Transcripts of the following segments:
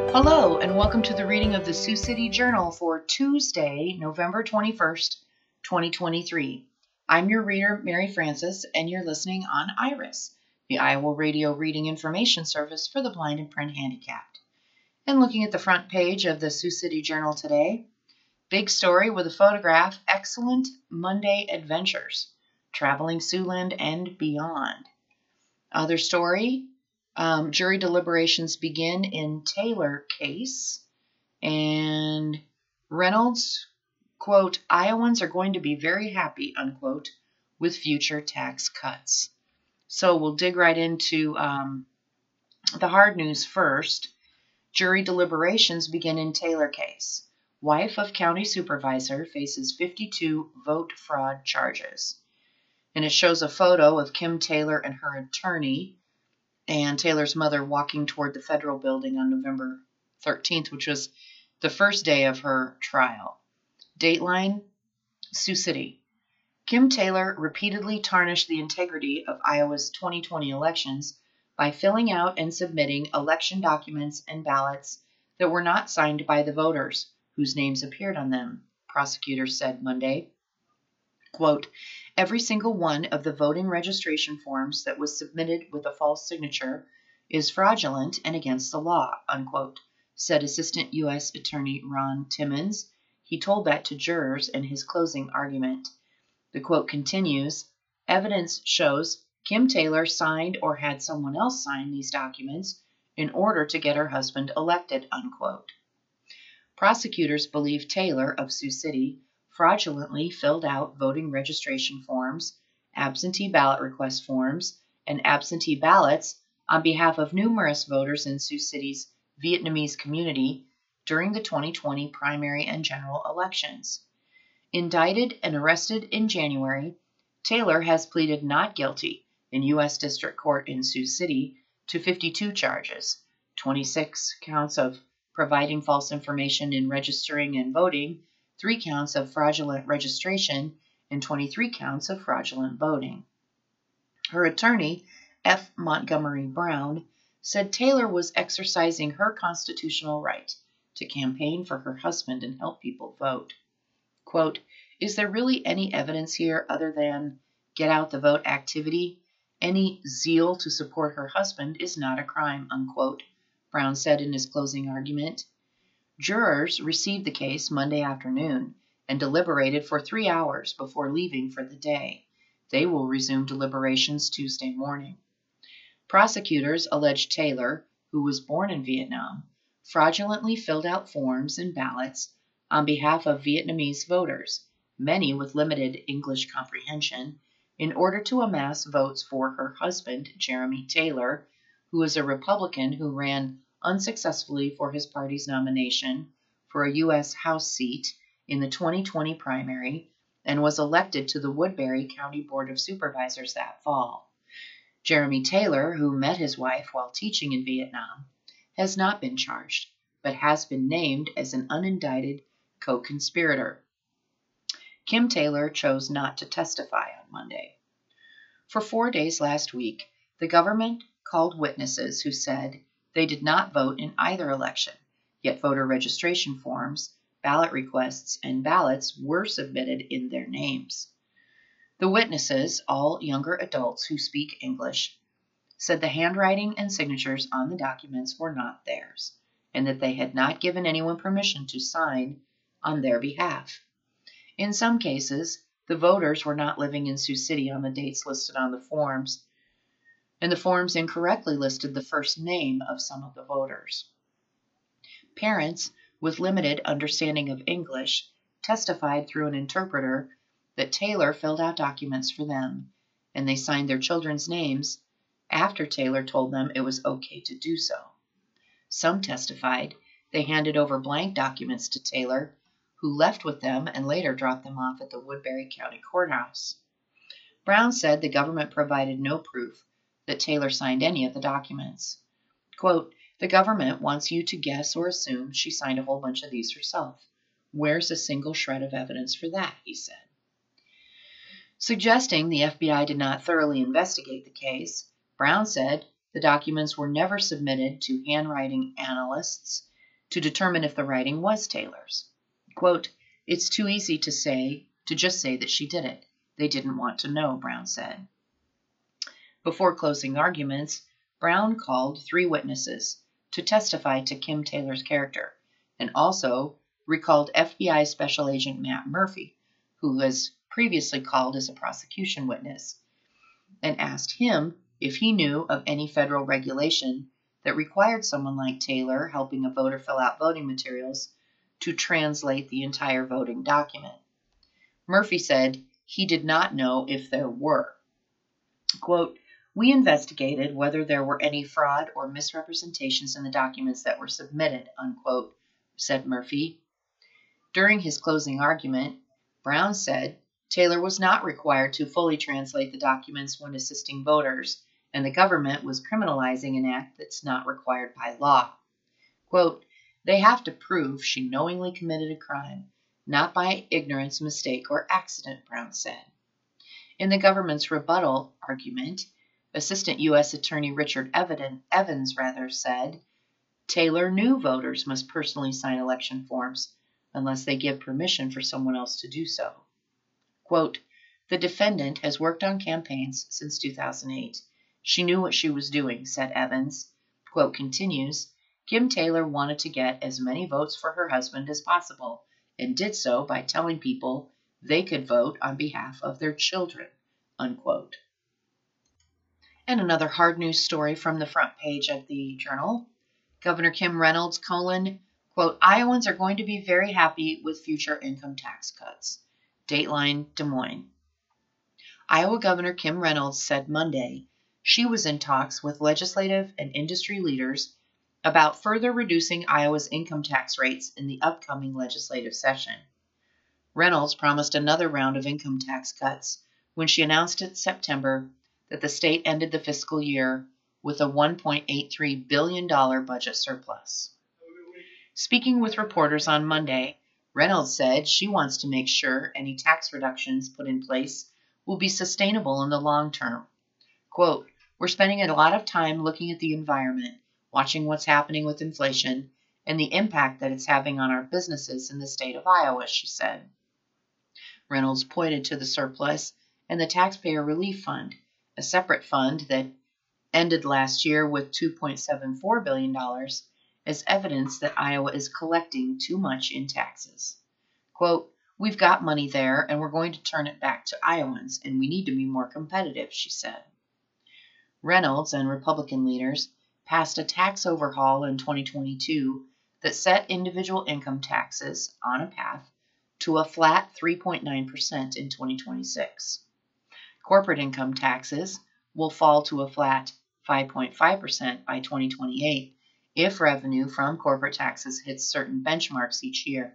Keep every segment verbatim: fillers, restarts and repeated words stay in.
Hello, and welcome to the reading of the Sioux City Journal for Tuesday, November twenty-first, twenty twenty-three. I'm your reader, Mary Francis, and you're listening on IRIS, the Iowa Radio Reading Information Service for the blind and print handicapped. And looking at the front page of the Sioux City Journal today, big story with a photograph, Excellent Monday Adventures, Traveling Siouxland and Beyond. Other story, Um, jury deliberations begin in Taylor case, and Reynolds, quote, Iowans are going to be very happy, unquote, with future tax cuts. So we'll dig right into um, the hard news first. Jury deliberations begin in Taylor case. Wife of county supervisor faces fifty-two vote fraud charges. And it shows a photo of Kim Taylor and her attorney and Taylor's mother walking toward the federal building on November thirteenth, which was the first day of her trial. Dateline, Sioux City. Kim Taylor repeatedly tarnished the integrity of Iowa's twenty twenty elections by filling out and submitting election documents and ballots that were not signed by the voters whose names appeared on them, prosecutors said Monday. Quote, every single one of the voting registration forms that was submitted with a false signature is fraudulent and against the law, unquote, said Assistant U S Attorney Ron Timmons. He told that to jurors in his closing argument. The quote continues, evidence shows Kim Taylor signed or had someone else sign these documents in order to get her husband elected, unquote. Prosecutors believe Taylor of Sioux City fraudulently filled out voting registration forms, absentee ballot request forms, and absentee ballots on behalf of numerous voters in Sioux City's Vietnamese community during the twenty twenty primary and general elections. Indicted and arrested in January, Taylor has pleaded not guilty in U S District Court in Sioux City to fifty-two charges, twenty-six counts of providing false information in registering and voting, three counts of fraudulent registration, and twenty-three counts of fraudulent voting. Her attorney, F. Montgomery Brown, said Taylor was exercising her constitutional right to campaign for her husband and help people vote. Quote, is there really any evidence here other than get out the vote activity? Any zeal to support her husband is not a crime, unquote, Brown said in his closing argument. Jurors received the case Monday afternoon and deliberated for three hours before leaving for the day. They will resume deliberations Tuesday morning. Prosecutors alleged Taylor, who was born in Vietnam, fraudulently filled out forms and ballots on behalf of Vietnamese voters, many with limited English comprehension, in order to amass votes for her husband, Jeremy Taylor, who is a Republican who ran unsuccessfully for his party's nomination for a U S House seat in the twenty twenty primary and was elected to the Woodbury County Board of Supervisors that fall. Jeremy Taylor, who met his wife while teaching in Vietnam, has not been charged, but has been named as an unindicted co-conspirator. Kim Taylor chose not to testify on Monday. For four days last week, the government called witnesses who said they did not vote in either election, yet voter registration forms, ballot requests, and ballots were submitted in their names. The witnesses, all younger adults who speak English, said the handwriting and signatures on the documents were not theirs, and that they had not given anyone permission to sign on their behalf. In some cases, the voters were not living in Sioux City on the dates listed on the forms, and the forms incorrectly listed the first name of some of the voters. Parents with limited understanding of English testified through an interpreter that Taylor filled out documents for them, and they signed their children's names after Taylor told them it was okay to do so. Some testified they handed over blank documents to Taylor, who left with them and later dropped them off at the Woodbury County Courthouse. Brown said the government provided no proof that Taylor signed any of the documents. Quote, the government wants you to guess or assume she signed a whole bunch of these herself. Where's a single shred of evidence for that, he said. Suggesting the F B I did not thoroughly investigate the case, Brown said the documents were never submitted to handwriting analysts to determine if the writing was Taylor's. Quote, "It's too easy to say, to just say that she did it. They didn't want to know," Brown said. Before closing arguments, Brown called three witnesses to testify to Kim Taylor's character, and also recalled F B I Special Agent Matt Murphy, who was previously called as a prosecution witness, and asked him if he knew of any federal regulation that required someone like Taylor helping a voter fill out voting materials to translate the entire voting document. Murphy said he did not know if there were. Quote, "We investigated whether there were any fraud or misrepresentations in the documents that were submitted," unquote, said Murphy. During his closing argument, Brown said Taylor was not required to fully translate the documents when assisting voters, and the government was criminalizing an act that's not required by law. Quote, "They have to prove she knowingly committed a crime, not by ignorance, mistake, or accident," Brown said. In the government's rebuttal argument, Assistant U S Attorney Richard Evans rather said Taylor knew voters must personally sign election forms unless they give permission for someone else to do so. Quote, "The defendant has worked on campaigns since two thousand eight. She knew what she was doing," said Evans. Quote continues, "Kim Taylor wanted to get as many votes for her husband as possible and did so by telling people they could vote on behalf of their children," unquote. And another hard news story from the front page of the Journal. Governor Kim Reynolds, colon, quote, "Iowans are going to be very happy with future income tax cuts." Dateline, Des Moines. Iowa Governor Kim Reynolds said Monday she was in talks with legislative and industry leaders about further reducing Iowa's income tax rates in the upcoming legislative session. Reynolds promised another round of income tax cuts when she announced in September that the state ended the fiscal year with a one point eight three billion dollars budget surplus. Speaking with reporters on Monday, Reynolds said she wants to make sure any tax reductions put in place will be sustainable in the long term. Quote, "We're spending a lot of time looking at the environment, watching what's happening with inflation, and the impact that it's having on our businesses in the state of Iowa," she said. Reynolds pointed to the surplus and the Taxpayer Relief Fund, a separate fund that ended last year with two point seven four billion dollars, as evidence that Iowa is collecting too much in taxes. Quote, "We've got money there and we're going to turn it back to Iowans, and we need to be more competitive," she said. Reynolds and Republican leaders passed a tax overhaul in twenty twenty-two that set individual income taxes on a path to a flat three point nine percent in twenty twenty-six. Corporate income taxes will fall to a flat five point five percent by twenty twenty-eight if revenue from corporate taxes hits certain benchmarks each year.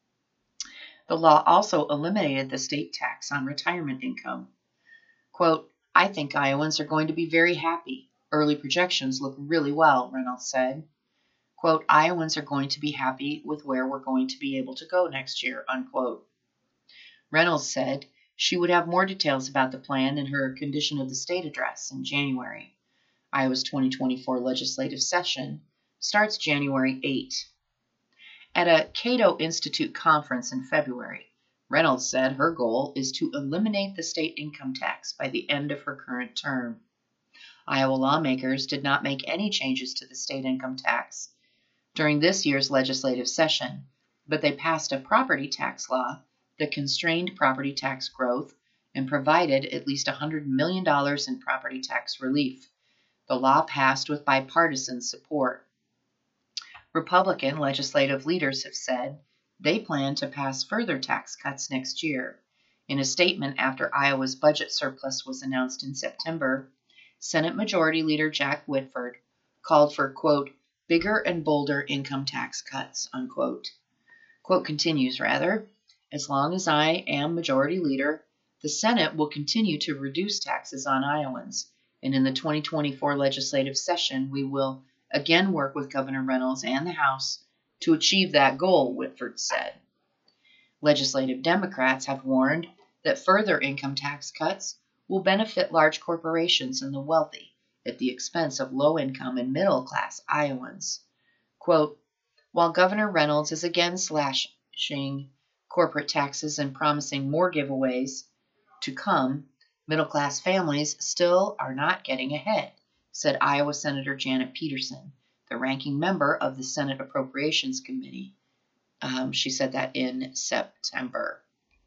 The law also eliminated the state tax on retirement income. Quote, "I think Iowans are going to be very happy. Early projections look really well," Reynolds said. Quote, "Iowans are going to be happy with where we're going to be able to go next year," unquote. Reynolds said she would have more details about the plan in her Condition of the State address in January. Iowa's twenty twenty-four legislative session starts January eighth. At a Cato Institute conference in February, Reynolds said her goal is to eliminate the state income tax by the end of her current term. Iowa lawmakers did not make any changes to the state income tax during this year's legislative session, but they passed a property tax law that constrained property tax growth and provided at least one hundred million dollars in property tax relief. The law passed with bipartisan support. Republican legislative leaders have said they plan to pass further tax cuts next year. In a statement after Iowa's budget surplus was announced in September, Senate Majority Leader Jack Whitford called for, quote, "bigger and bolder income tax cuts," unquote. Quote continues, rather, "As long as I am Majority Leader, the Senate will continue to reduce taxes on Iowans, and in the twenty twenty-four legislative session, we will again work with Governor Reynolds and the House to achieve that goal," Whitford said. Legislative Democrats have warned that further income tax cuts will benefit large corporations and the wealthy at the expense of low-income and middle-class Iowans. Quote, While Governor Reynolds is again slashing corporate taxes and promising more giveaways to come, middle-class families still are not getting ahead, said Iowa Senator Janet Peterson, the ranking member of the Senate Appropriations Committee. Um, she said that in September.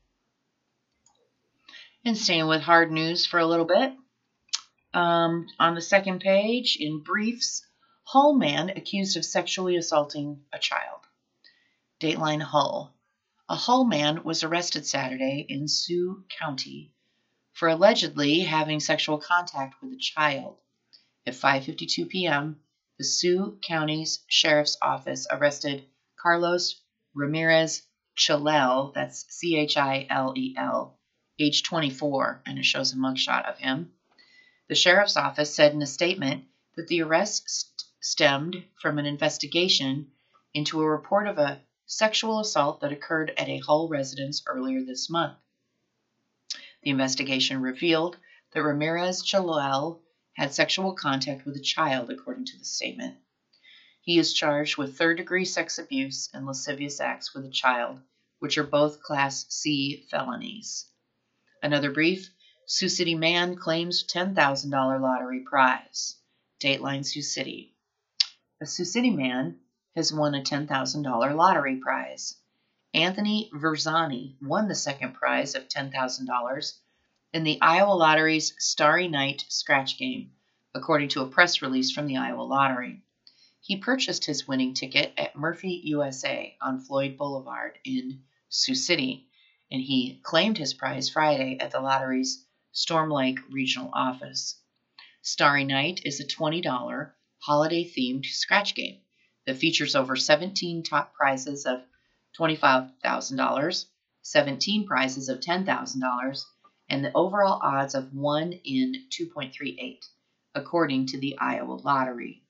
And staying with hard news for a little bit, um, on the second page, in briefs, Hull man accused of sexually assaulting a child. Dateline Hull. A Hull man was arrested Saturday in Sioux County for allegedly having sexual contact with a child. At five fifty-two p.m., the Sioux County's Sheriff's Office arrested Carlos Ramirez Chilel, that's C H I L E L, age twenty-four, and it shows a mugshot of him. The Sheriff's Office said in a statement that the arrest st- stemmed from an investigation into a report of a sexual assault that occurred at a Hull residence earlier this month. The investigation revealed that Ramirez Chilel had sexual contact with a child, according to the statement. He is charged with third-degree sex abuse and lascivious acts with a child, which are both Class C felonies. Another brief, Sioux City man claims ten thousand dollars lottery prize. Dateline Sioux City. A Sioux City man has won a ten thousand dollars lottery prize. Anthony Verzani won the second prize of ten thousand dollars in the Iowa Lottery's Starry Night scratch game, according to a press release from the Iowa Lottery. He purchased his winning ticket at Murphy U S A on Floyd Boulevard in Sioux City, and he claimed his prize Friday at the lottery's Storm Lake Regional Office. Starry Night is a twenty dollars holiday-themed scratch game that features over seventeen top prizes of twenty-five thousand dollars, seventeen prizes of ten thousand dollars, and the overall odds of one in two point three eight, according to the Iowa Lottery.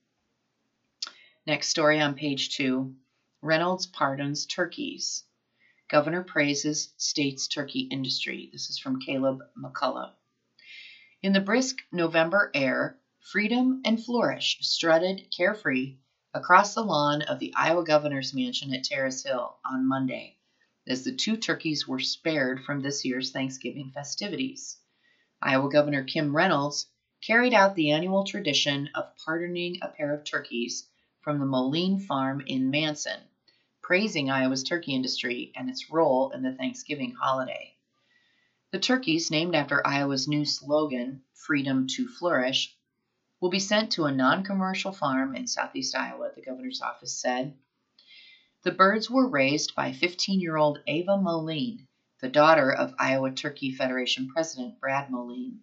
Next story on page two, Reynolds pardons turkeys. Governor praises state's turkey industry. This is from Caleb McCullough. In the brisk November air, freedom and flourish strutted carefree across the lawn of the Iowa governor's mansion at Terrace Hill on Monday, as the two turkeys were spared from this year's Thanksgiving festivities. Iowa Governor Kim Reynolds carried out the annual tradition of pardoning a pair of turkeys from the Moline Farm in Manson, praising Iowa's turkey industry and its role in the Thanksgiving holiday. The turkeys, named after Iowa's new slogan, Freedom to Flourish, will be sent to a non-commercial farm in southeast Iowa, the governor's office said. The birds were raised by fifteen-year-old Ava Moline, the daughter of Iowa Turkey Federation President Brad Moline.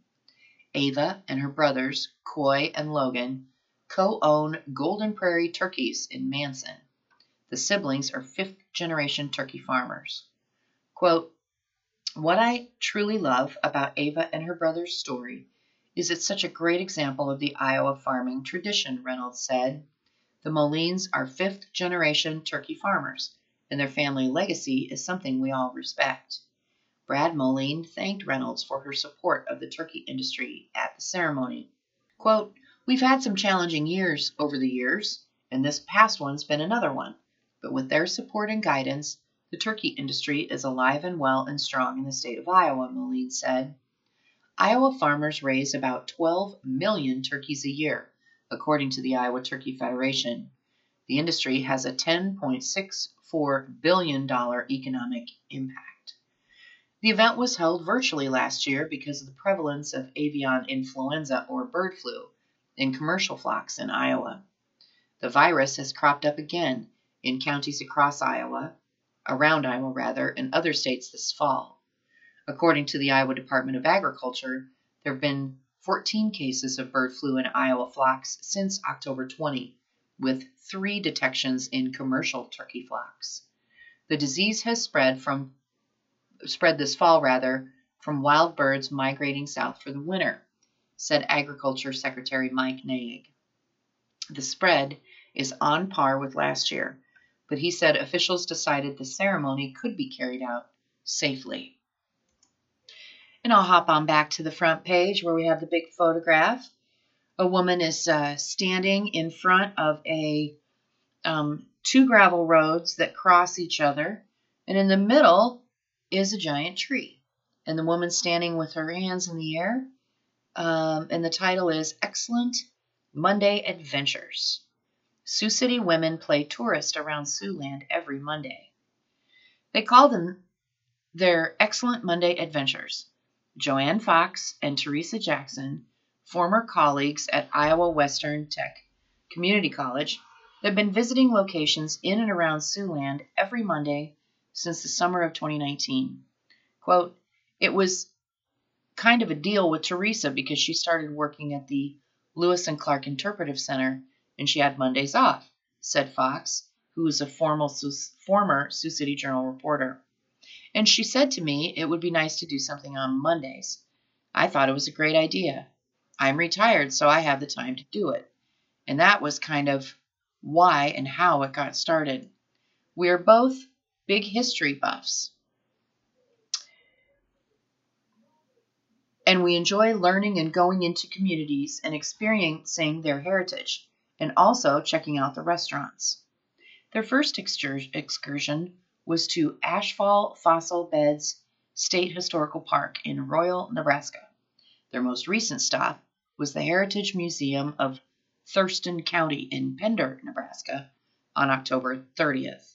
Ava and her brothers, Coy and Logan, co-own Golden Prairie Turkeys in Manson. The siblings are fifth-generation turkey farmers. Quote, "What I truly love about Ava and her brother's story is it's such a great example of the Iowa farming tradition," Reynolds said. The Molines are fifth-generation turkey farmers, and their family legacy is something we all respect. Brad Moline thanked Reynolds for her support of the turkey industry at the ceremony. Quote, "We've had some challenging years over the years, and this past one's been another one. But with their support and guidance, the turkey industry is alive and well and strong in the state of Iowa," Moline said. Iowa farmers raise about twelve million turkeys a year, according to the Iowa Turkey Federation. The industry has a ten point six four billion dollars economic impact. The event was held virtually last year because of the prevalence of avian influenza or bird flu in commercial flocks in Iowa. The virus has cropped up again in counties across Iowa, around Iowa rather, and other states this fall. According to the Iowa Department of Agriculture, there have been fourteen cases of bird flu in Iowa flocks since October twentieth, with three detections in commercial turkey flocks. The disease has spread from spread this fall rather from wild birds migrating south for the winter, said Agriculture Secretary Mike Naig. The spread is on par with last year, but he said officials decided the ceremony could be carried out safely. And I'll hop on back to the front page where we have the big photograph. A woman is uh, standing in front of a um, two gravel roads that cross each other, and in the middle is a giant tree. And the woman standing with her hands in the air, um, and the title is Excellent Monday Adventures. Sioux City women play tourist around Siouxland every Monday. They call them their Excellent Monday Adventures. Joanne Fox and Teresa Jackson, former colleagues at Iowa Western Tech Community College, have been visiting locations in and around Siouxland every Monday since the summer of twenty nineteen. Quote, it was kind of a deal with Teresa because she started working at the Lewis and Clark Interpretive Center and she had Mondays off, said Fox, who is a formal, former Sioux City Journal reporter. And she said to me it would be nice to do something on Mondays. I thought it was a great idea. I'm retired, so I have the time to do it. And that was kind of why and how it got started. We are both big history buffs. And we enjoy learning and going into communities and experiencing their heritage, and also checking out the restaurants. Their first excursion was to Ashfall Fossil Beds State Historical Park in Royal, Nebraska. Their most recent stop was the Heritage Museum of Thurston County in Pender, Nebraska, on October thirtieth.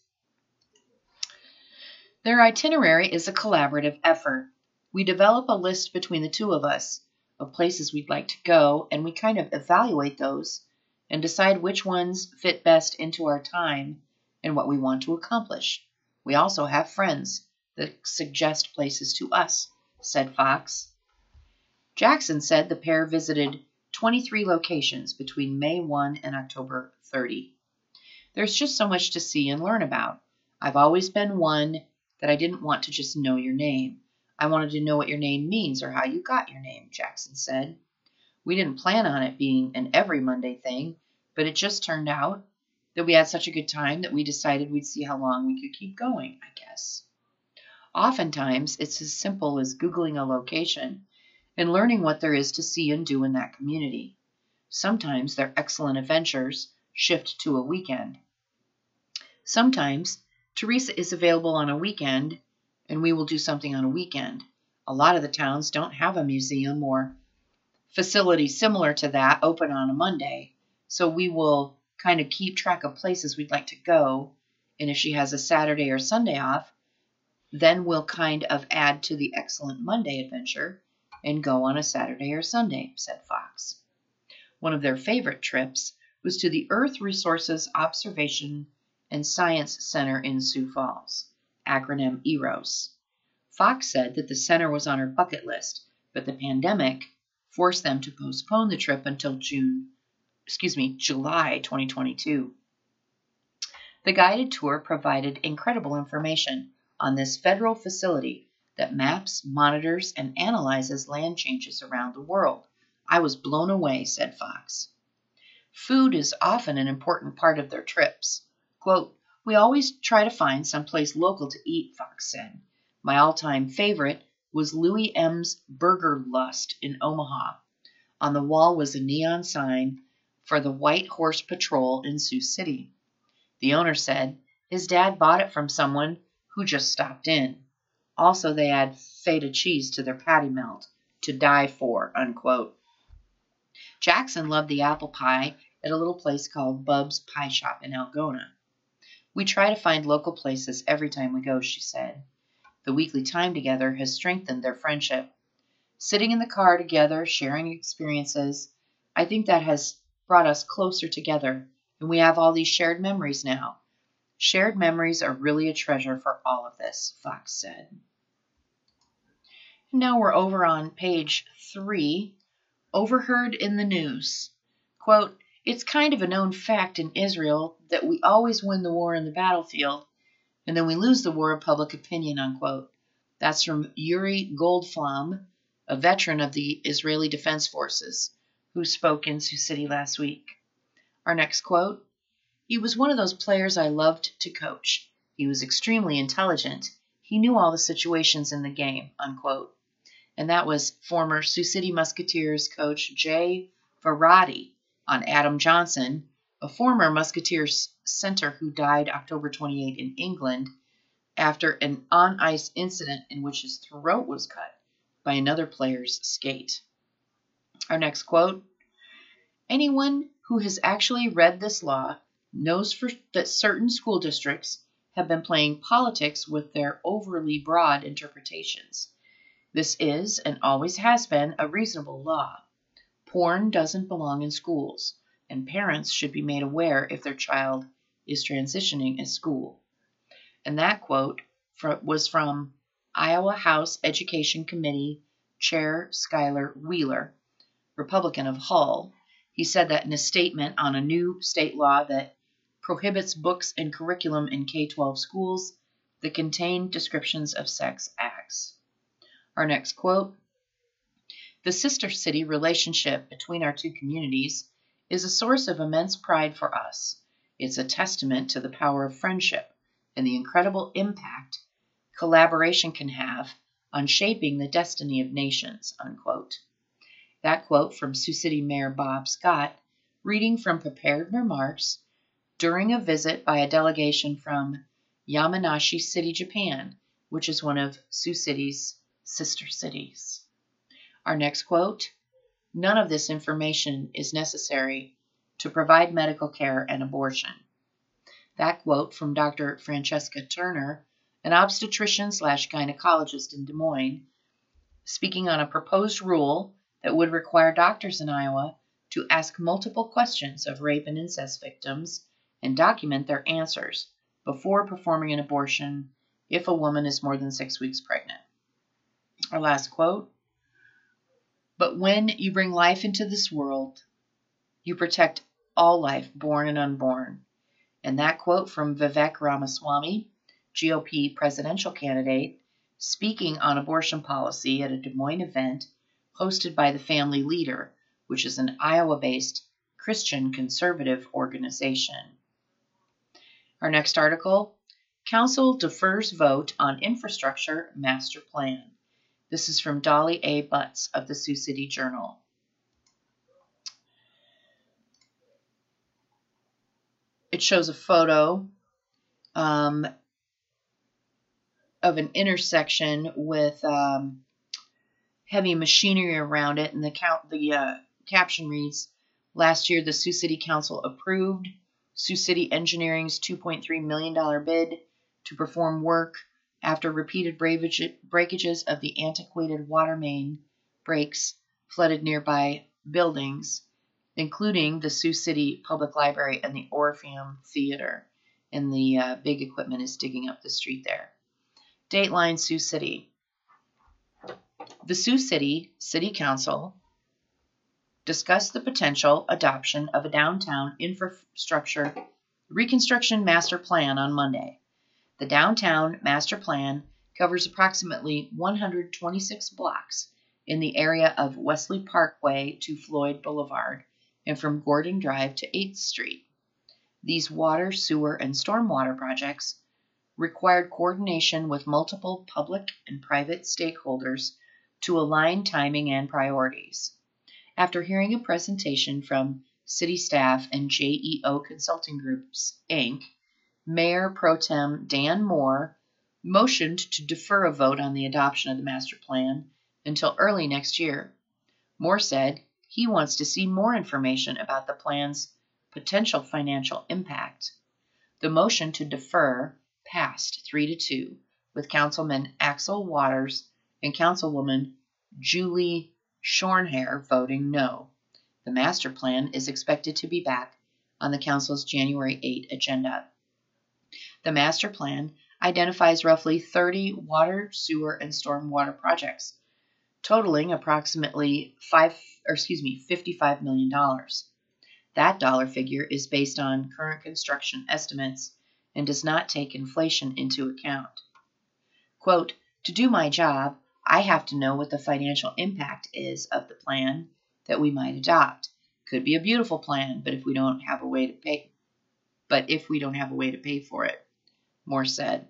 Their itinerary is a collaborative effort. We develop a list between the two of us of places we'd like to go, and we kind of evaluate those and decide which ones fit best into our time and what we want to accomplish. We also have friends that suggest places to us, said Fox. Jackson said the pair visited twenty-three locations between May first and October thirtieth. There's just so much to see and learn about. I've always been one that I didn't want to just know your name. I wanted to know what your name means or how you got your name, Jackson said. We didn't plan on it being an every Monday thing, but it just turned out that we had such a good time that we decided we'd see how long we could keep going, I guess. Oftentimes, it's as simple as Googling a location and learning what there is to see and do in that community. Sometimes their excellent adventures shift to a weekend. Sometimes Teresa is available on a weekend and we will do something on a weekend. A lot of the towns don't have a museum or facility similar to that open on a Monday, so we will kind of keep track of places we'd like to go, and if she has a Saturday or Sunday off, then we'll kind of add to the Excellent Monday adventure and go on a Saturday or Sunday, said Fox. One of their favorite trips was to the Earth Resources Observation and Science Center in Sioux Falls, acronym E R O S. Fox said that the center was on her bucket list, but the pandemic forced them to postpone the trip until June, excuse me, July twenty twenty-two. The guided tour provided incredible information on this federal facility that maps, monitors, and analyzes land changes around the world. I was blown away, said Fox. Food is often an important part of their trips. Quote, we always try to find someplace local to eat, Fox said. My all-time favorite was Louis M's Burger Lust in Omaha. On the wall was a neon sign for the White Horse Patrol in Sioux City. The owner said his dad bought it from someone who just stopped in. Also, they add feta cheese to their patty melt, to die for, unquote. Jackson loved the apple pie at a little place called Bub's Pie Shop in Algona. We try to find local places every time we go, she said. The weekly time together has strengthened their friendship. Sitting in the car together, sharing experiences, I think that has brought us closer together, and we have all these shared memories now. Shared memories are really a treasure for all of this, Fox said. Now we're over on page three, overheard in the news. Quote, it's kind of a known fact in Israel that we always win the war in the battlefield, and then we lose the war of public opinion, unquote. That's from Yuri Goldflam, a veteran of the Israeli Defense Forces, who spoke in Sioux City last week. Our next quote, he was one of those players I loved to coach. He was extremely intelligent. He knew all the situations in the game, unquote. And that was former Sioux City Musketeers coach Jay Varady on Adam Johnson a former Musketeers center who died October twenty-eighth in England after an on-ice incident in which his throat was cut by another player's skate. Our next quote, anyone who has actually read this law knows for, that certain school districts have been playing politics with their overly broad interpretations. This is, and always has been, a reasonable law. Porn doesn't belong in schools, and parents should be made aware if their child is transitioning at school. And that quote was from Iowa House Education Committee Chair Skylar Wheeler, Republican of Hull. He said that in a statement on a new state law that prohibits books and curriculum in K twelve schools that contain descriptions of sex acts. Our next quote, the sister city relationship between our two communities is a source of immense pride for us. It's a testament to the power of friendship and the incredible impact collaboration can have on shaping the destiny of nations, unquote. That quote from Sioux City Mayor Bob Scott, reading from prepared remarks during a visit by a delegation from Yamanashi City, Japan, which is one of Sioux City's sister cities. Our next quote, none of this information is necessary to provide medical care and abortion. That quote from Doctor Francesca Turner, an obstetrician slash gynecologist in Des Moines, speaking on a proposed rule that would require doctors in Iowa to ask multiple questions of rape and incest victims and document their answers before performing an abortion if a woman is more than six weeks pregnant. Our last quote, but when you bring life into this world, you protect all life, born and unborn. And that quote from Vivek Ramaswamy, G O P presidential candidate, speaking on abortion policy at a Des Moines event hosted by the Family Leader, which is an Iowa-based Christian conservative organization. Our next article, Council defers vote on infrastructure master plan. This is from Dolly A. Butts of the Sioux City Journal. It shows a photo um, of an intersection with um, heavy machinery around it, and the, count, the uh, caption reads, last year the Sioux City Council approved Sioux City Engineering's two point three million dollars bid to perform work after repeated breakages of the antiquated water main breaks flooded nearby buildings, including the Sioux City Public Library and the Orpheum Theater. And the uh, big equipment is digging up the street there. Dateline Sioux City. The Sioux City City Council discussed the potential adoption of a downtown infrastructure reconstruction master plan on Monday. The downtown master plan covers approximately one hundred twenty-six blocks in the area of Wesley Parkway to Floyd Boulevard and from Gordon Drive to eighth Street. These water, sewer, and stormwater projects required coordination with multiple public and private stakeholders to align timing and priorities. After hearing a presentation from city staff and J E O Consulting Groups, Incorporated, Mayor Pro Tem Dan Moore motioned to defer a vote on the adoption of the master plan until early next year. Moore said he wants to see more information about the plan's potential financial impact. The motion to defer passed three to two, with Councilman Axel Waters and Councilwoman Julie Schornhair voting no. The master plan is expected to be back on the Council's January eighth agenda. The master plan identifies roughly thirty water, sewer, and stormwater projects, totaling approximately five, or excuse me, fifty-five million dollars. That dollar figure is based on current construction estimates and does not take inflation into account. Quote, to do my job, I have to know what the financial impact is of the plan that we might adopt. Could be a beautiful plan, but if we don't have a way to pay, but if we don't have a way to pay for it, Moore said.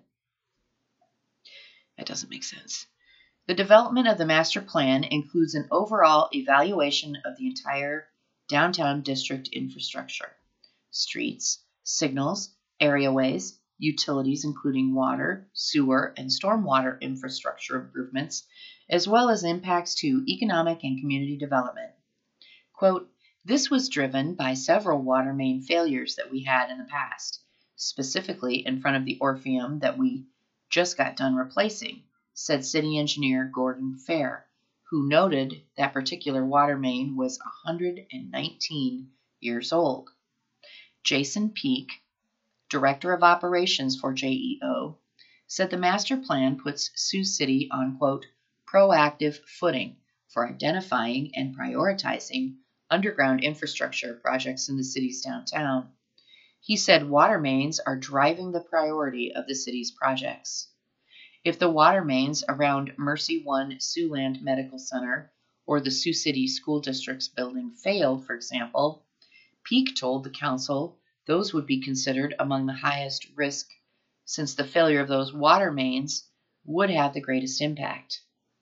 That doesn't make sense. The development of the master plan includes an overall evaluation of the entire downtown district infrastructure. streets, signals, areaways, utilities including water, sewer, and stormwater infrastructure improvements, as well as impacts to economic and community development. Quote, this was driven by several water main failures that we had in the past, specifically in front of the Orpheum that we just got done replacing, said City Engineer Gordon Fair, who noted that particular water main was one hundred nineteen years old. Jason Peak, Director of Operations for J E O, said the master plan puts Sioux City on, quote, proactive footing for identifying and prioritizing underground infrastructure projects in the city's downtown. He said water mains are driving the priority of the city's projects. If the water mains around Mercy One Siouxland Medical Center or the Sioux City School District's building failed, for example, Peak told the council those would be considered among the highest risk since the failure of those water mains would have the greatest impact.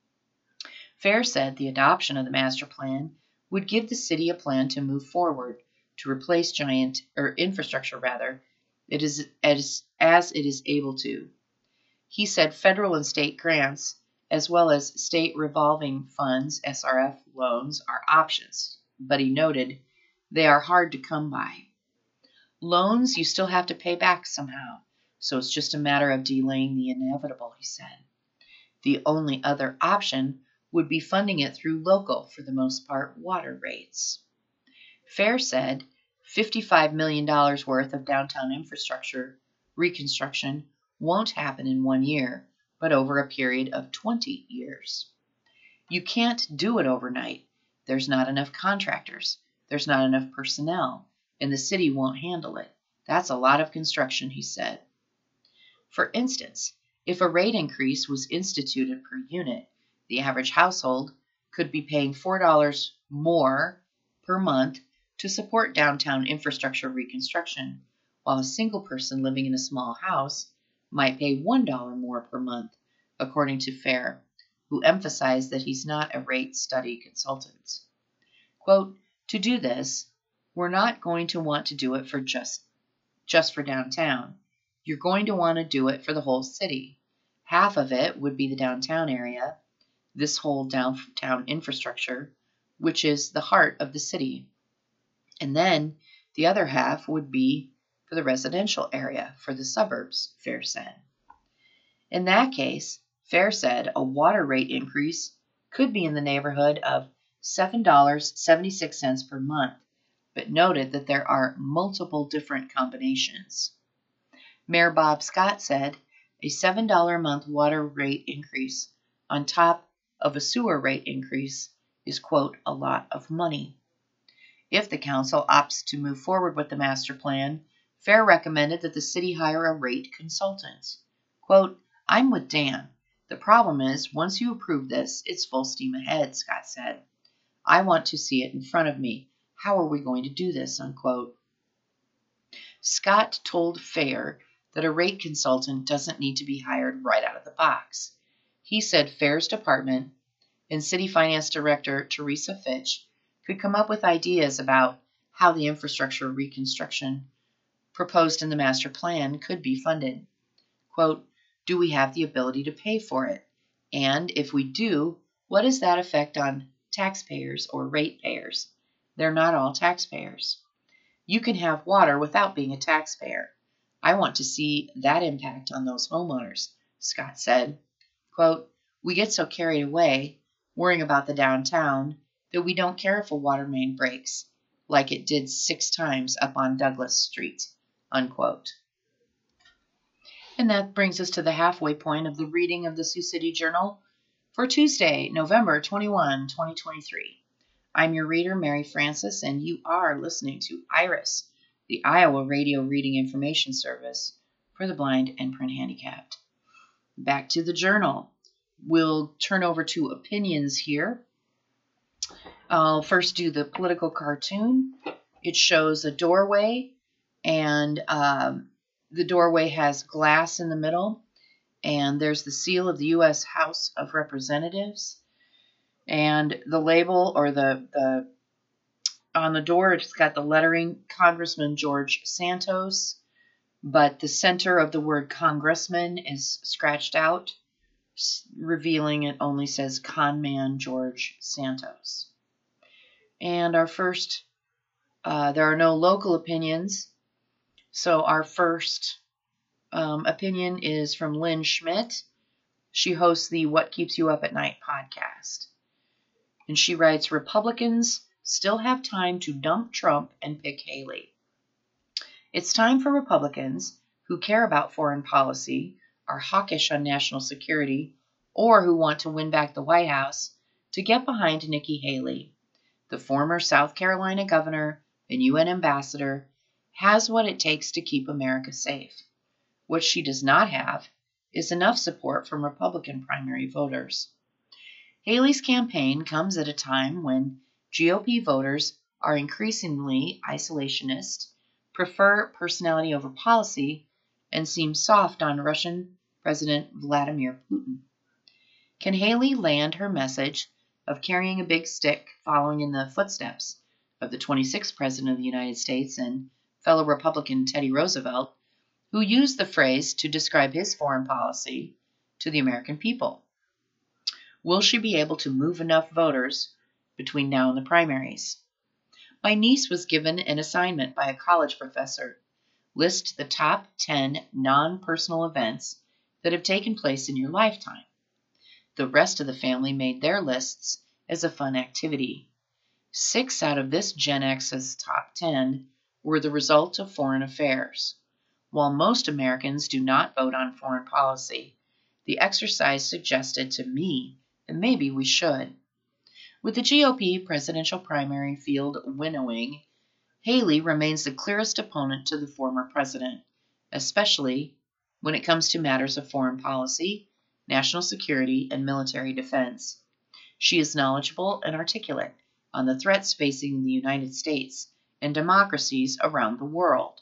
Fair said the adoption of the master plan would give the city a plan to move forward to replace giant or infrastructure rather it is as, as it is able to. He said federal and state grants, as well as state revolving funds, S R F loans, are options, but he noted they are hard to come by. Loans you still have to pay back somehow, so it's just a matter of delaying the inevitable, he said. The only other option would be funding it through local, for the most part, water rates. Fair said fifty-five million dollars worth of downtown infrastructure reconstruction won't happen in one year, but over a period of twenty years. You can't do it overnight. There's not enough contractors. There's not enough personnel, and the city won't handle it. That's a lot of construction, he said. For instance, if a rate increase was instituted per unit, the average household could be paying four dollars more per month to support downtown infrastructure reconstruction, while a single person living in a small house might pay one dollar more per month, according to Fair, who emphasized that he's not a rate study consultant. Quote, to do this, we're not going to want to do it for just, just for downtown. You're going to want to do it for the whole city. Half of it would be the downtown area, this whole downtown infrastructure, which is the heart of the city. And then the other half would be for the residential area, for the suburbs, Fair said. In that case, Fair said a water rate increase could be in the neighborhood of seven dollars and seventy-six cents per month, but noted that there are multiple different combinations. Mayor Bob Scott said a seven dollars a month water rate increase on top of a sewer rate increase is, quote, a lot of money. If the council opts to move forward with the master plan, Fair recommended that the city hire a rate consultant. Quote, I'm with Dan. The problem is, once you approve this, it's full steam ahead, Scott said. I want to see it in front of me. How are we going to do this, unquote. Scott told Fair that a rate consultant doesn't need to be hired right out of the box. He said Fair's department and City Finance Director Teresa Fitch could come up with ideas about how the infrastructure reconstruction proposed in the master plan could be funded. Quote, do we have the ability to pay for it? And if we do, what is that effect on taxpayers or ratepayers? They're not all taxpayers. You can have water without being a taxpayer. I want to see that impact on those homeowners, Scott said. Quote, we get so carried away worrying about the downtown that we don't care if a water main breaks, like it did six times up on Douglas Street, unquote. And that brings us to the halfway point of the reading of the Sioux City Journal for Tuesday, November twenty-first, twenty twenty-three. I'm your reader, Mary Frances, and you are listening to IRIS, the Iowa Radio Reading Information Service for the blind and print handicapped. Back to the journal. We'll turn over to opinions here. I'll first do the political cartoon. It shows a doorway, and um, the doorway has glass in the middle, and there's the seal of the U S House of Representatives, and the label or the, the On the door, it's got the lettering Congressman George Santos, but the center of the word congressman is scratched out, revealing it only says Conman George Santos. And our first, uh, there are no local opinions, so our first um, opinion is from Lynn Schmidt. She hosts the What Keeps You Up at Night podcast. And she writes, Republicans still have time to dump Trump and pick Haley. It's time for Republicans who care about foreign policy, are hawkish on national security, or who want to win back the White House to get behind Nikki Haley. The former South Carolina governor and U N ambassador has what it takes to keep America safe. What she does not have is enough support from Republican primary voters. Haley's campaign comes at a time when G O P voters are increasingly isolationist, prefer personality over policy, and seem soft on Russian President Vladimir Putin. Can Haley land her message of carrying a big stick, following in the footsteps of the twenty-sixth President of the United States and fellow Republican Teddy Roosevelt, who used the phrase to describe his foreign policy to the American people? Will she be able to move enough voters between now and the primaries? My niece was given an assignment by a college professor. List the top ten non-personal events that have taken place in your lifetime. The rest of the family made their lists as a fun activity. Six out of this Gen X's top ten were the result of foreign affairs. While most Americans do not vote on foreign policy, the exercise suggested to me that maybe we should. With the G O P presidential primary field winnowing, Haley remains the clearest opponent to the former president, especially when it comes to matters of foreign policy, national security, and military defense. She is knowledgeable and articulate on the threats facing the United States and democracies around the world.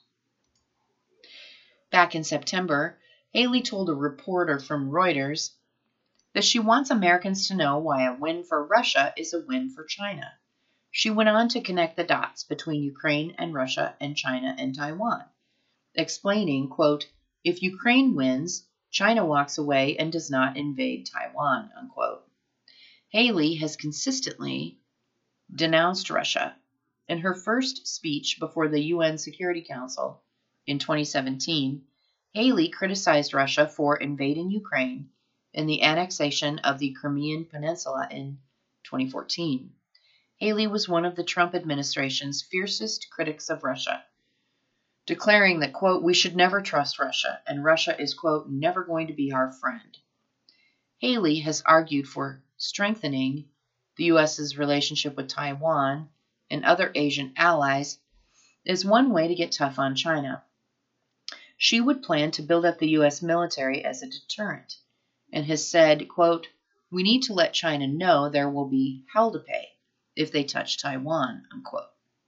Back in September, Haley told a reporter from Reuters that she wants Americans to know why a win for Russia is a win for China. She went on to connect the dots between Ukraine and Russia and China and Taiwan, explaining, quote, if Ukraine wins, China walks away and does not invade Taiwan, unquote. Haley has consistently denounced Russia. In her first speech before the U N Security Council in twenty seventeen, Haley criticized Russia for invading Ukraine and the annexation of the Crimean Peninsula in twenty fourteen. Haley was one of the Trump administration's fiercest critics of Russia, declaring that, quote, we should never trust Russia, and Russia is, quote, never going to be our friend. Haley has argued for strengthening the U S's relationship with Taiwan and other Asian allies as one way to get tough on China. She would plan to build up the U S military as a deterrent, and has said, quote, we need to let China know there will be hell to pay if they touch Taiwan, unquote.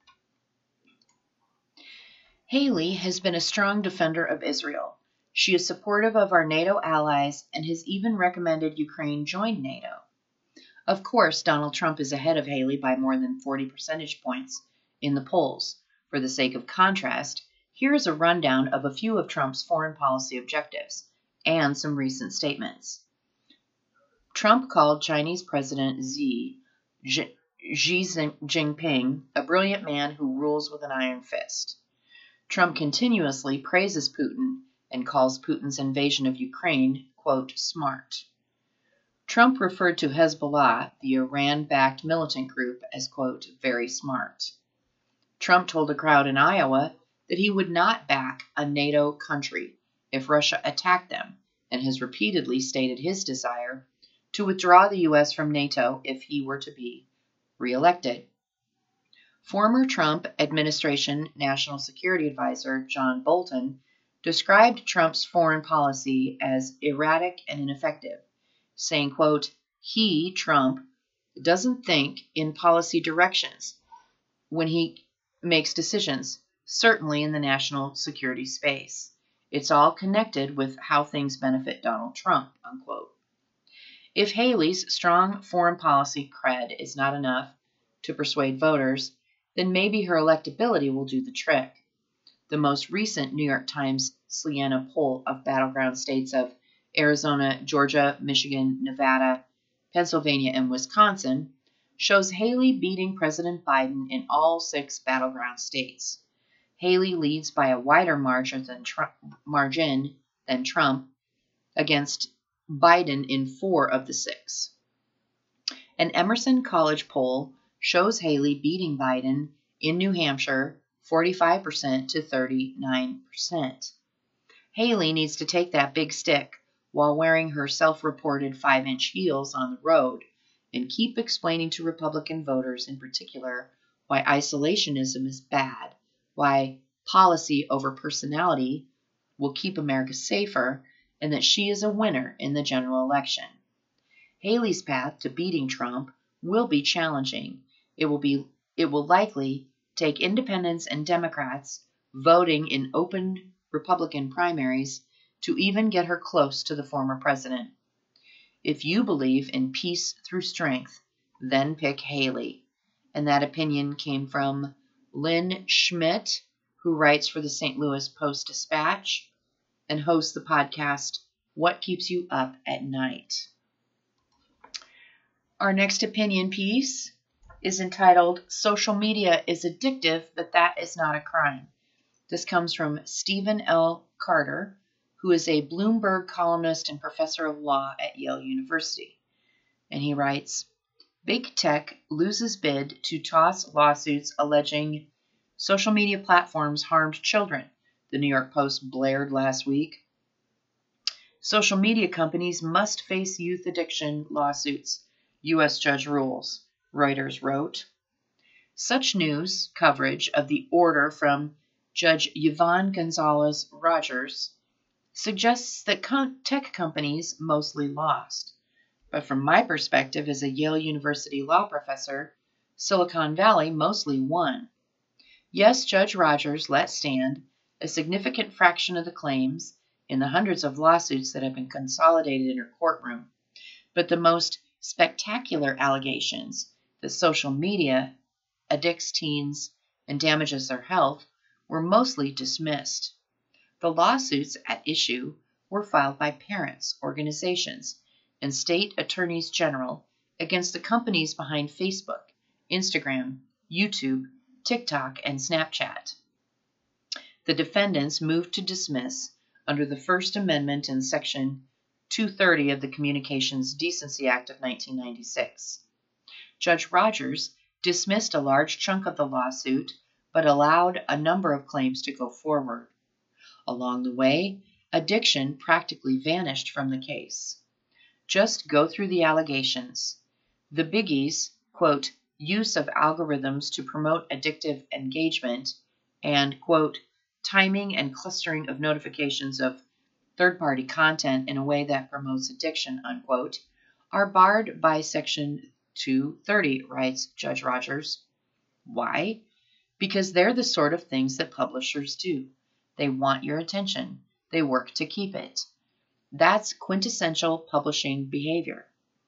Haley has been a strong defender of Israel. She is supportive of our NATO allies and has even recommended Ukraine join NATO. Of course, Donald Trump is ahead of Haley by more than forty percentage points in the polls. For the sake of contrast, here is a rundown of a few of Trump's foreign policy objectives and some recent statements. Trump called Chinese President Xi, Xi Jinping a brilliant man who rules with an iron fist. Trump continuously praises Putin and calls Putin's invasion of Ukraine, quote, smart. Trump referred to Hezbollah, the Iran-backed militant group, as, quote, very smart. Trump told a crowd in Iowa that he would not back a NATO country if Russia attacked them, and has repeatedly stated his desire to withdraw the U S from NATO if he were to be reelected. Former Trump administration National Security Advisor John Bolton described Trump's foreign policy as erratic and ineffective, saying, quote, he, Trump, doesn't think in policy directions when he makes decisions, certainly in the national security space. It's all connected with how things benefit Donald Trump, unquote. If Haley's strong foreign policy cred is not enough to persuade voters, then maybe her electability will do the trick. The most recent New York Times Siena poll of battleground states of Arizona, Georgia, Michigan, Nevada, Pennsylvania, and Wisconsin shows Haley beating President Biden in all six battleground states. Haley leads by a wider margin than Trump, margin than Trump against Biden in four of the six. An Emerson College poll shows Haley beating Biden in New Hampshire forty-five percent to thirty-nine percent. Haley needs to take that big stick while wearing her self-reported five-inch heels on the road and keep explaining to Republican voters in particular why isolationism is bad, why policy over personality will keep America safer, and that she is a winner in the general election. Haley's path to beating Trump will be challenging. It will be it will likely take independents and Democrats voting in open Republican primaries to even get her close to the former president. If you believe in peace through strength, then pick Haley. And that opinion came from Lynn Schmidt, who writes for the Saint Louis Post-Dispatch and hosts the podcast What Keeps You Up at Night. Our next opinion piece is entitled Social Media is Addictive, but That is Not a Crime. This comes from Stephen L. Carter, who is a Bloomberg columnist and professor of law at Yale University. And he writes, Big Tech loses bid to toss lawsuits alleging social media platforms harmed children, the New York Post blared last week. Social media companies must face youth addiction lawsuits, U S judge rules, Reuters wrote. Such news coverage of the order from Judge Yvonne Gonzalez Rogers suggests that tech companies mostly lost. But from my perspective as a Yale University law professor, Silicon Valley mostly won. Yes, Judge Rogers let stand a significant fraction of the claims in the hundreds of lawsuits that have been consolidated in her courtroom, but the most spectacular allegations that social media addicts teens and damages their health were mostly dismissed. The lawsuits at issue were filed by parents, organizations, and state attorneys general against the companies behind Facebook, Instagram, YouTube, TikTok, and Snapchat. The defendants moved to dismiss under the First Amendment in Section two thirty of the Communications Decency Act of nineteen ninety-six. Judge Rogers dismissed a large chunk of the lawsuit, but allowed a number of claims to go forward. Along the way, addiction practically vanished from the case. Just go through the allegations. The biggies, quote, use of algorithms to promote addictive engagement, and, quote, timing and clustering of notifications of third-party content in a way that promotes addiction, unquote, are barred by Section two thirty, writes Judge Rogers. Why? Because they're the sort of things that publishers do. They want your attention. They work to keep it. That's quintessential publishing behavior.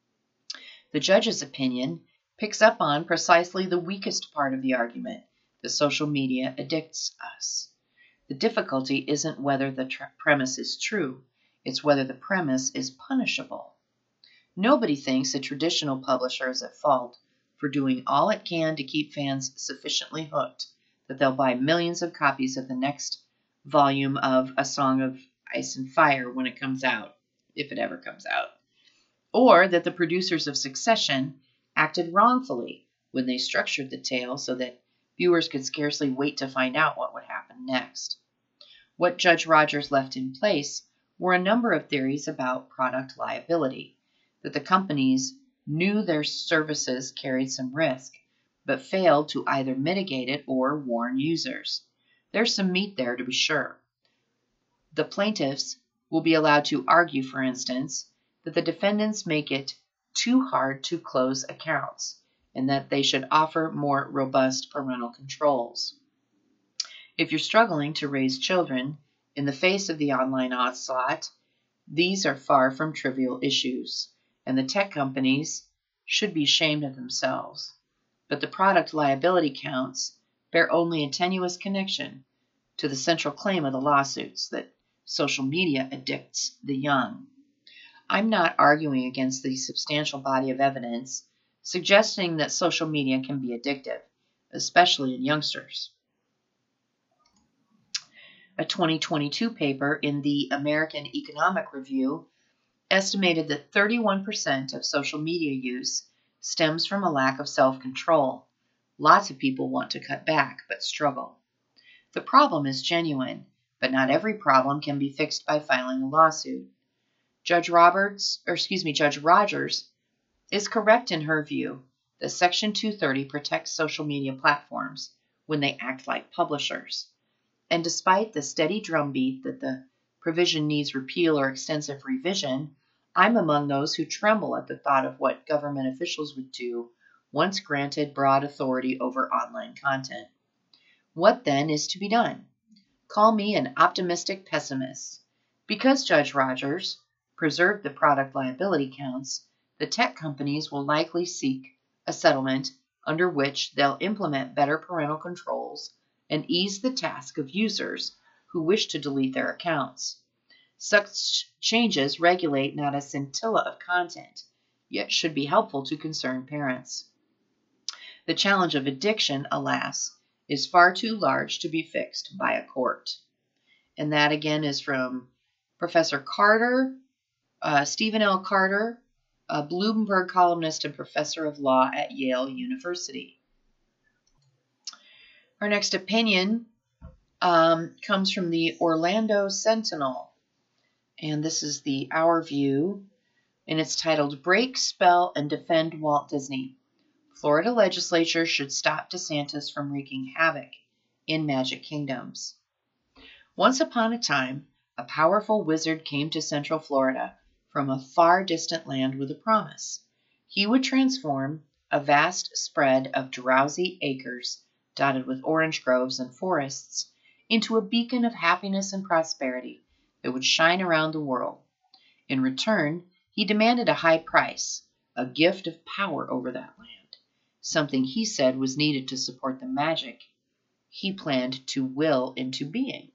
The judge's opinion picks up on precisely the weakest part of the argument, that social media addicts us. The difficulty isn't whether the tr- premise is true, it's whether the premise is punishable. Nobody thinks a traditional publisher is at fault for doing all it can to keep fans sufficiently hooked that they'll buy millions of copies of the next volume of A Song of Ice and Fire when it comes out, if it ever comes out. Or that the producers of Succession acted wrongfully when they structured the tale so that viewers could scarcely wait to find out what would happen next. What Judge Rogers left in place were a number of theories about product liability, that the companies knew their services carried some risk, but failed to either mitigate it or warn users. There's some meat there, to be sure. The plaintiffs will be allowed to argue, for instance, that the defendants make it too hard to close accounts, and that they should offer more robust parental controls. If you're struggling to raise children in the face of the online onslaught, these are far from trivial issues, and the tech companies should be ashamed of themselves. but the product liability counts bear only a tenuous connection to the central claim of the lawsuits that social media addicts the young. I'm not arguing against the substantial body of evidence suggesting that social media can be addictive, especially in youngsters. A twenty twenty-two paper in the American Economic Review estimated that thirty-one percent of social media use stems from a lack of self-control. Lots of people want to cut back, but struggle. The problem is genuine, but not every problem can be fixed by filing a lawsuit. Judge Roberts, or excuse me, Judge Rogers is correct in her view that Section two thirty protects social media platforms when they act like publishers. And despite the steady drumbeat that the provision needs repeal or extensive revision, I'm among those who tremble at the thought of what government officials would do once granted broad authority over online content. What then is to be done? Call me an optimistic pessimist. Because Judge Rogers preserved the product liability counts, the tech companies will likely seek a settlement under which they'll implement better parental controls and ease the task of users who wish to delete their accounts. Such changes regulate not a scintilla of content, yet should be helpful to concerned parents. The challenge of addiction, alas, is far too large to be fixed by a court. And that again is from Professor Carter, uh, Stephen L. Carter, a Bloomberg columnist and professor of law at Yale University. Our next opinion um, comes from the Orlando Sentinel, and this is the Our View, and it's titled Break, Spell, and Defend Walt Disney. Florida legislature should stop DeSantis from wreaking havoc in Magic Kingdoms. Once upon a time, a powerful wizard came to Central Florida from a far distant land with a promise. He would transform a vast spread of drowsy acres dotted with orange groves and forests into a beacon of happiness and prosperity that would shine around the world. In return, he demanded a high price, a gift of power over that land, something he said was needed to support the magic he planned to will into being.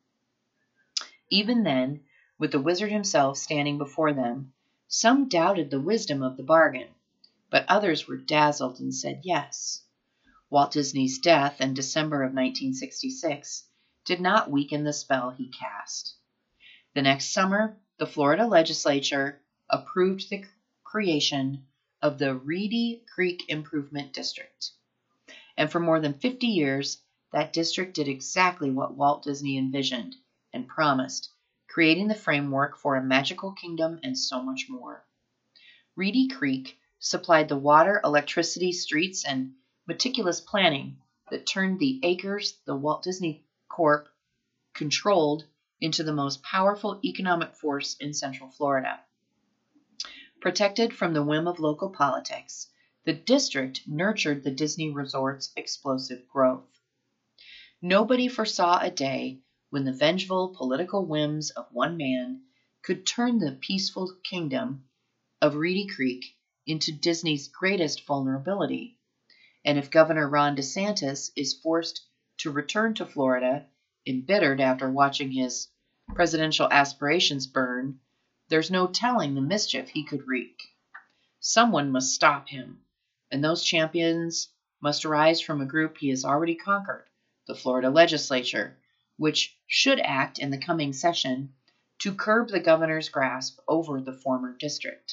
Even then, with the wizard himself standing before them, some doubted the wisdom of the bargain, but others were dazzled and said yes. Walt Disney's death in December of nineteen sixty-six did not weaken the spell he cast. The next summer, the Florida legislature approved the creation of the Reedy Creek Improvement District. And for more than fifty years, that district did exactly what Walt Disney envisioned and promised, creating the framework for a magical kingdom and so much more. Reedy Creek supplied the water, electricity, streets, and meticulous planning that turned the acres the Walt Disney Corp controlled into the most powerful economic force in Central Florida. Protected from the whim of local politics, the district nurtured the Disney Resort's explosive growth. Nobody foresaw a day when the vengeful political whims of one man could turn the peaceful kingdom of Reedy Creek into Disney's greatest vulnerability. And if Governor Ron DeSantis is forced to return to Florida, embittered after watching his presidential aspirations burn, there's no telling the mischief he could wreak. Someone must stop him, and those champions must arise from a group he has already conquered, the Florida legislature, which should act in the coming session to curb the governor's grasp over the former district.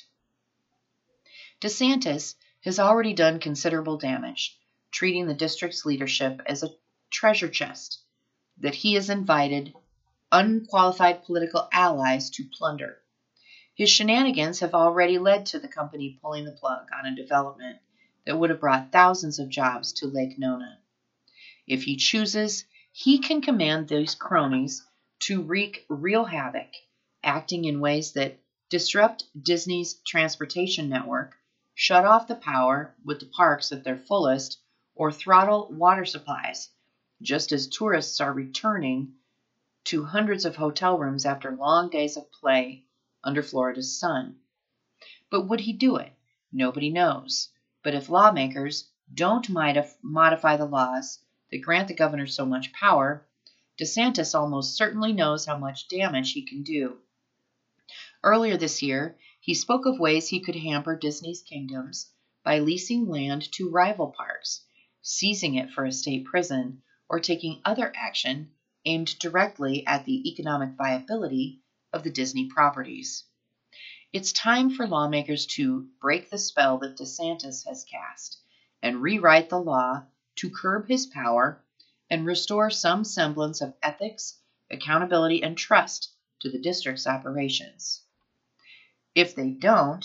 DeSantis has already done considerable damage, treating the district's leadership as a treasure chest that he has invited unqualified political allies to plunder. His shenanigans have already led to the company pulling the plug on a development that would have brought thousands of jobs to Lake Nona. If he chooses, he can command these cronies to wreak real havoc, acting in ways that disrupt Disney's transportation network, shut off the power with the parks at their fullest, or throttle water supplies, just as tourists are returning to hundreds of hotel rooms after long days of play under Florida's sun. But would he do it? Nobody knows. But if lawmakers don't modif- modify the laws that grant the governor so much power, DeSantis almost certainly knows how much damage he can do. Earlier this year, he spoke of ways he could hamper Disney's kingdoms by leasing land to rival parks, seizing it for a state prison, or taking other action aimed directly at the economic viability of the Disney properties. It's time for lawmakers to break the spell that DeSantis has cast and rewrite the law to curb his power and restore some semblance of ethics, accountability, and trust to the district's operations. If they don't,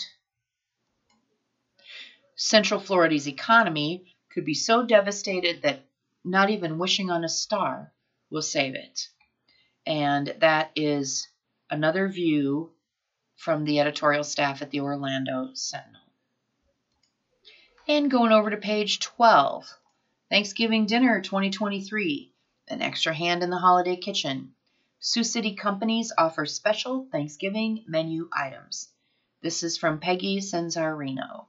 Central Florida's economy could be so devastated that not even wishing on a star will save it. And that is another view from the editorial staff at the Orlando Sentinel. And going over to page twelve, Thanksgiving Dinner twenty twenty-three, an extra hand in the holiday kitchen. Sioux City companies offer special Thanksgiving menu items. This is from Peggy Cenzarino.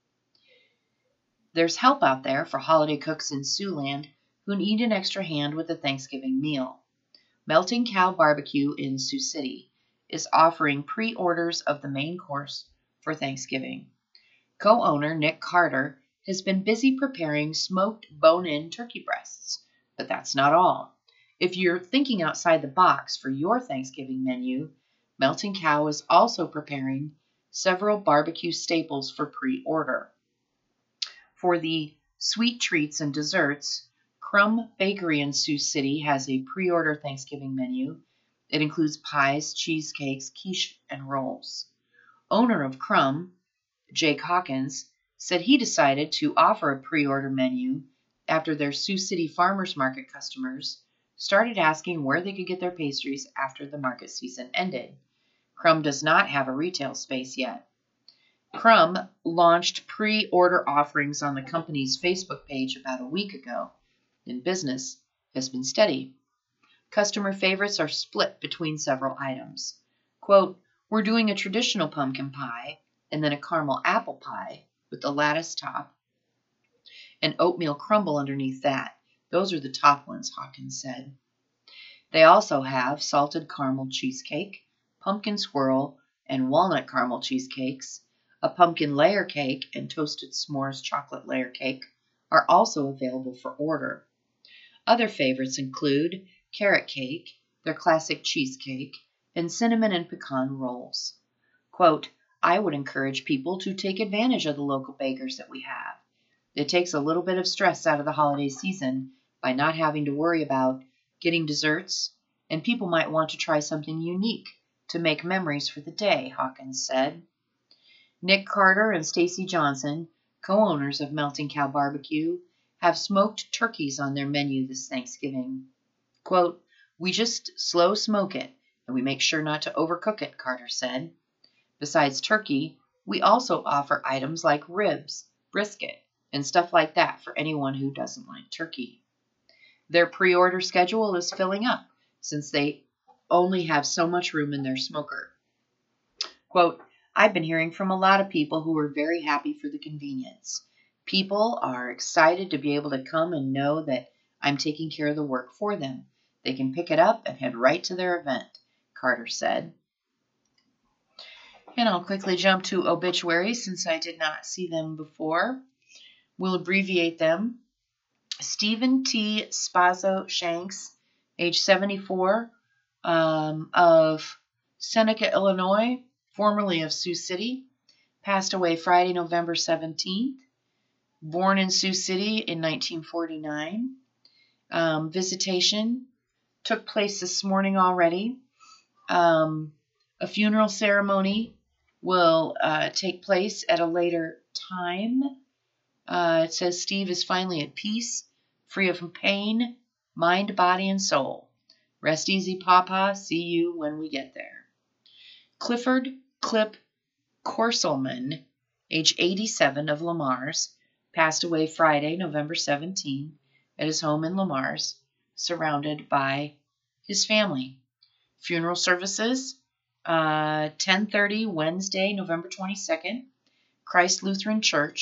There's help out there for holiday cooks in Siouxland who need an extra hand with a Thanksgiving meal. Melting Cow Barbecue in Sioux City is offering pre-orders of the main course for Thanksgiving. Co-owner Nick Carter has been busy preparing smoked bone-in turkey breasts, but that's not all. If you're thinking outside the box for your Thanksgiving menu, Melting Cow is also preparing several barbecue staples for pre-order. For the sweet treats and desserts, Crumb Bakery in Sioux City has a pre-order Thanksgiving menu. It includes pies, cheesecakes, quiche, and rolls. Owner of Crumb, Jake Hawkins, said he decided to offer a pre-order menu after their Sioux City Farmers Market customers started asking where they could get their pastries after the market season ended. Crumb does not have a retail space yet. Crumb launched pre-order offerings on the company's Facebook page about a week ago, and business has been steady. Customer favorites are split between several items. Quote, "We're doing a traditional pumpkin pie and then a caramel apple pie with the lattice top and oatmeal crumble underneath that. Those are the top ones," Hawkins said. They also have salted caramel cheesecake, pumpkin swirl, and walnut caramel cheesecakes. A pumpkin layer cake and toasted s'mores chocolate layer cake are also available for order. Other favorites include carrot cake, their classic cheesecake, and cinnamon and pecan rolls. Quote, "I would encourage people to take advantage of the local bakers that we have. It takes a little bit of stress out of the holiday season by not having to worry about getting desserts, and people might want to try something unique to make memories for the day," Hawkins said. Nick Carter and Stacy Johnson, co-owners of Melting Cow Barbecue, have smoked turkeys on their menu this Thanksgiving. Quote, "We just slow smoke it, and we make sure not to overcook it," Carter said. Besides turkey, we also offer items like ribs, brisket, and stuff like that for anyone who doesn't like turkey. Their pre-order schedule is filling up since they only have so much room in their smoker. Quote, "I've been hearing from a lot of people who are very happy for the convenience. People are excited to be able to come and know that I'm taking care of the work for them. They can pick it up and head right to their event," Carter said. And I'll quickly jump to obituaries since I did not see them before. We'll abbreviate them. Stephen T. Spazzo Shanks, age seventy-four, um, of Seneca, Illinois, formerly of Sioux City, passed away Friday, November seventeenth. Born in Sioux City in nineteen forty-nine. Um, visitation took place this morning already. Um, a funeral ceremony will uh, take place at a later time. Uh, it says Steve is finally at peace, free of pain, mind, body, and soul. Rest easy, Papa. See you when we get there. Clifford Clip Corselman, age eighty-seven, of Lamars, passed away Friday, November seventeenth, at his home in Lamars, surrounded by his family. Funeral services, uh, ten thirty Wednesday, November twenty-second, Christ Lutheran Church,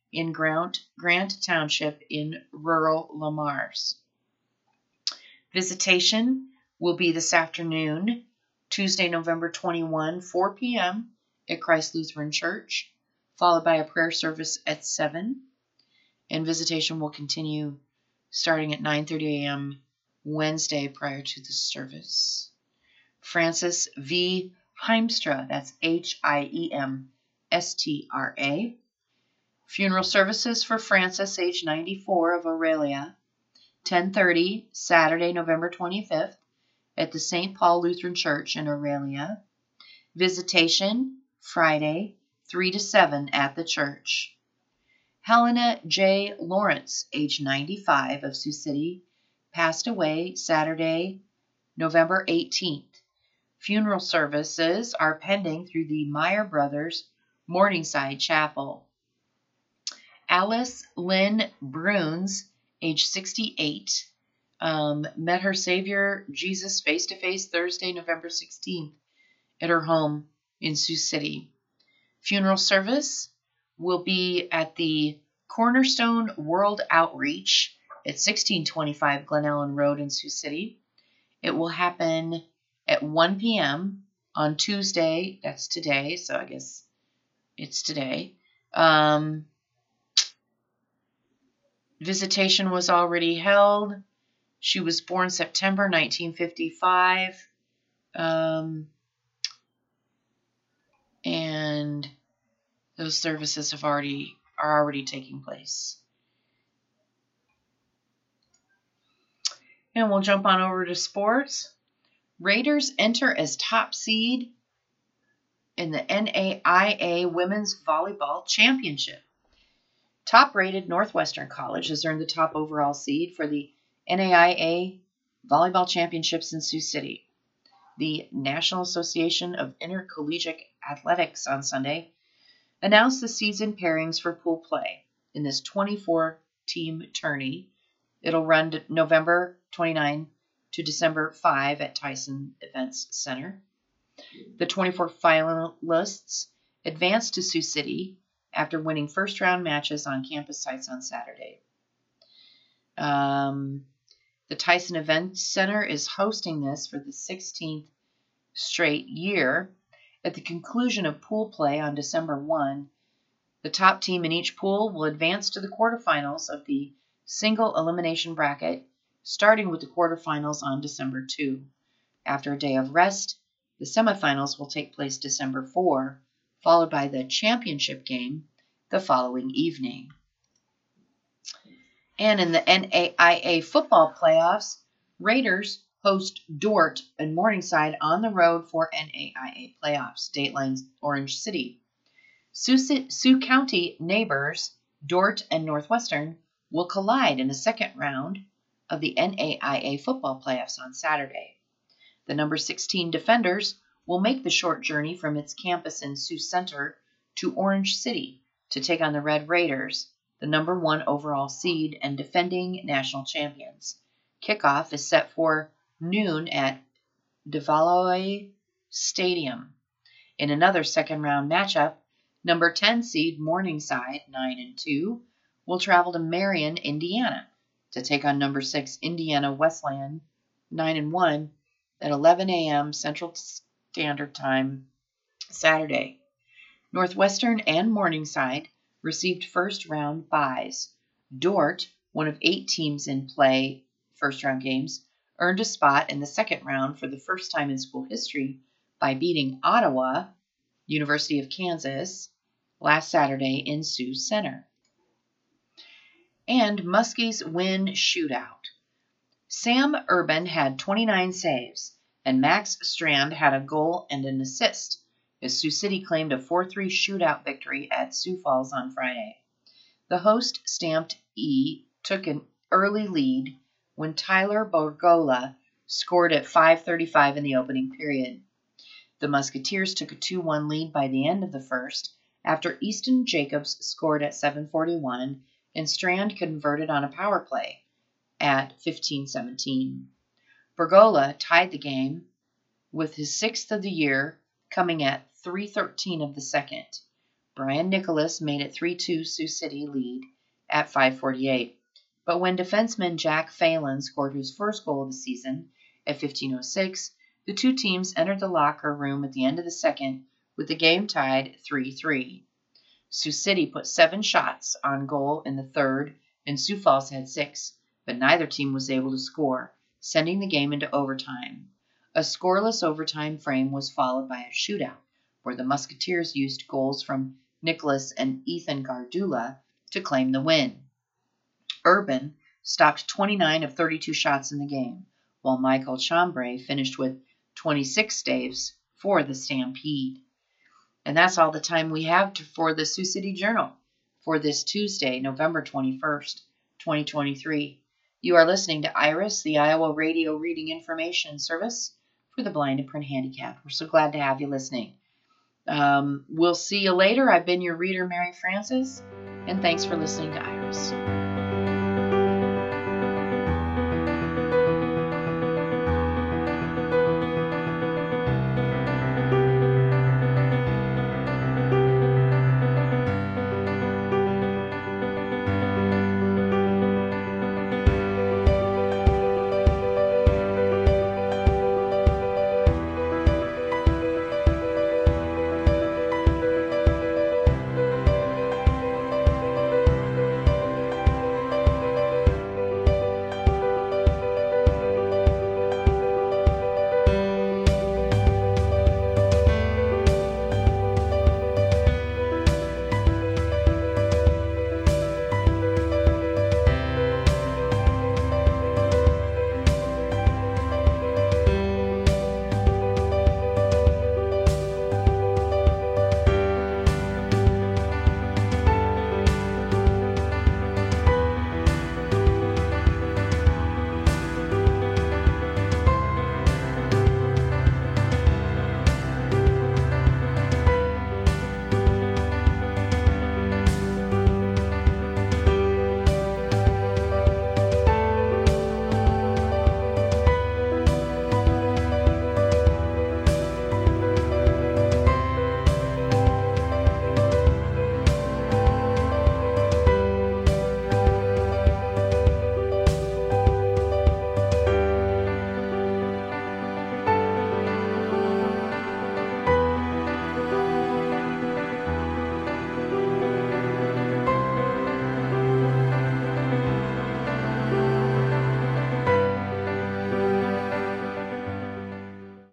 in Grant, Grant Township in rural Lamars. Visitation will be this afternoon, Tuesday, November twenty-first, four p.m. at Christ Lutheran Church, followed by a prayer service at seven. And visitation will continue starting at nine thirty a.m. Wednesday prior to the service. Francis V. Heimstra, that's H I E M S T R A. Funeral services for Francis, age ninety-four, of Aurelia, ten thirty, Saturday, November twenty-fifth, at the Saint Paul Lutheran Church in Aurelia. Visitation, Friday, three to seven at the church. Helena J. Lawrence, age ninety-five, of Sioux City, passed away Saturday, November eighteenth. Funeral services are pending through the Meyer Brothers Morningside Chapel. Alice Lynn Bruns, age sixty-eight, um, met her Savior Jesus face-to-face Thursday, November sixteenth, at her home in Sioux City. Funeral service will be at the Cornerstone World Outreach at sixteen twenty-five Glen Ellen Road in Sioux City. It will happen at one p.m. on Tuesday. That's today, so I guess it's today. Um, visitation was already held. She was born September nineteen fifty-five. Um, and those services have already are already taking place. And we'll jump on over to sports. Raiders enter as top seed in the N A I A Women's Volleyball Championship. Top-rated Northwestern College has earned the top overall seed for the N A I A Volleyball Championships in Sioux City. The National Association of Intercollegiate Athletics on Sunday announced the season pairings for pool play in this twenty-four team tourney. It'll run November twenty-ninth to December fifth at Tyson Events Center. The twenty-four finalists advanced to Sioux City after winning first-round matches on campus sites on Saturday. Um, the Tyson Events Center is hosting this for the sixteenth straight year. At the conclusion of pool play on December first, the top team in each pool will advance to the quarterfinals of the single elimination bracket, starting with the quarterfinals on December second. After a day of rest, the semifinals will take place December fourth, followed by the championship game the following evening. And in the N A I A football playoffs, Raiders host Dordt and Morningside on the road for N A I A playoffs. Dateline Orange City. Sioux, Sioux County neighbors Dordt and Northwestern will collide in a second round of the N A I A football playoffs on Saturday. The number sixteen Defenders will make the short journey from its campus in Sioux Center to Orange City to take on the Red Raiders, the number one overall seed and defending national champions. Kickoff is set for noon at DeValois Stadium. In another second-round matchup, number ten seed Morningside, nine and two, will travel to Marion, Indiana, to take on number six Indiana Wesleyan, nine and one, at eleven a.m. Central Standard Time, Saturday. Northwestern and Morningside received first-round byes. Dordt, one of eight teams in play first-round games, earned a spot in the second round for the first time in school history by beating Ottawa, University of Kansas, last Saturday in Sioux Center. And Muskies win shootout. Sam Urban had twenty-nine saves, and Max Strand had a goal and an assist, as Sioux City claimed a four three shootout victory at Sioux Falls on Friday. The host Stamped E took an early lead when Tyler Borgola scored at five thirty-five in the opening period. The Musketeers took a two one lead by the end of the first after Easton Jacobs scored at seven forty-one and Strand converted on a power play at fifteen seventeen. Borgola tied the game with his sixth of the year, coming at three thirteen of the second. Brian Nicholas made it three two Sioux City lead at five forty-eight. But when defenseman Jack Phelan scored his first goal of the season at fifteen oh six, the two teams entered the locker room at the end of the second with the game tied three three. Sioux City put seven shots on goal in the third, and Sioux Falls had six, but neither team was able to score, sending the game into overtime. A scoreless overtime frame was followed by a shootout, where the Musketeers used goals from Nicholas and Ethan Gardula to claim the win. Urban stopped twenty-nine of thirty-two shots in the game, while Michael Chambray finished with twenty-six saves for the Stampede. And that's all the time we have to, for the Sioux City Journal for this Tuesday, November twenty-first, twenty twenty-three. You are listening to IRIS, the Iowa Radio Reading Information Service for the blind and print handicapped. We're so glad to have you listening. Um, we'll see you later. I've been your reader, Mary Frances, and thanks for listening to IRIS.